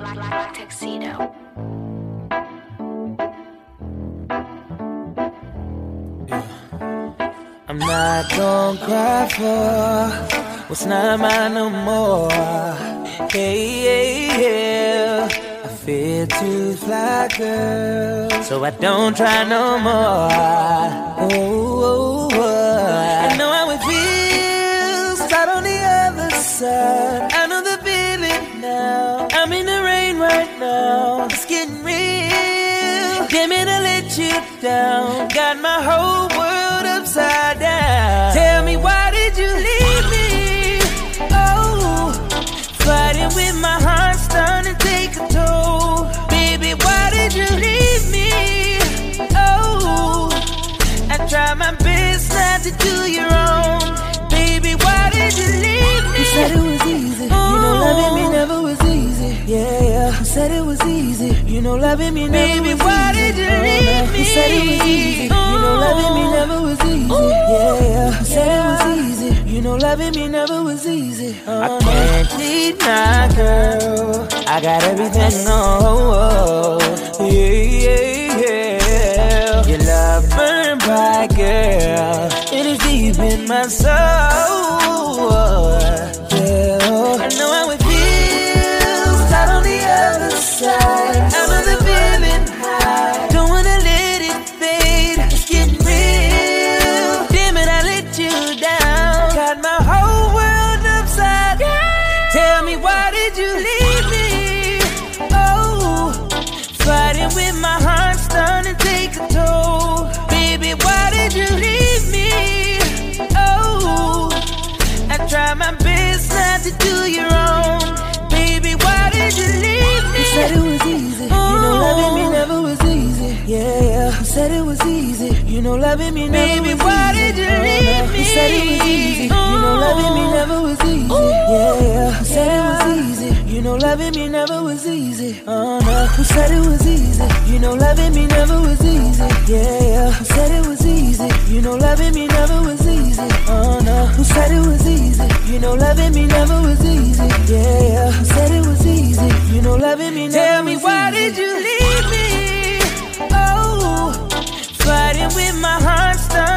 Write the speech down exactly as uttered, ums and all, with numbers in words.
Black tuxedo. I'm not gonna cry for what's not mine no more. Hey, hey, yeah. I fear to fly, girl, so I don't try no more. Oh, oh, oh. I know how it feels out on the other side. I know the feeling now. I'm in the rain right now. It's getting real. Didn't mean to let you down. Got my whole world upside down. Tell me, why did you leave me? Oh, fighting with my heart starting to take a toll. Baby, why did you leave me? Oh, I tried my best not to do you wrong. Baby, why did you leave me? You said it was easy. Oh. You know loving me never was easy. Yeah, yeah. You said it was easy. You know loving me never Baby, was why easy. did you leave oh, me? You said it was easy. Oh. You know loving me never was easy. Ooh. Yeah, yeah. You said it was easy. You know loving me never was easy. Oh, I can't leave my girl. I got everything on. Yeah, yeah, yeah. Your love burned bright, girl. It is deep in my soul. Yeah, I know how it feels out on the other side. I know the feeling high. Don't wanna let it fade. It's getting real. Damn it, I let you down. Got my whole world upside down. Tell me, why did you leave me? Oh, fighting with my heart starting to take a toll. Baby, why did you leave me? Oh, I tried my best not to do you wrong. Baby, why did you leave me? You said it was easy. Oh. You know loving me never was easy. Yeah, yeah. You said it was easy. You know loving me never Baby, was why easy. did you leave me? You said it was easy. You know loving me never was easy. Yeah, yeah. You said it was easy. You know loving me never was easy. Oh no. You said it was easy. You know loving me never was easy. Yeah, yeah. You said it was easy. You know loving me never was easy. Oh no. You said it was easy. You know loving me never was easy. Yeah, yeah. You said it was easy. You know loving me never was easy. Tell me, why did you leave me? Oh, fighting with my heart starting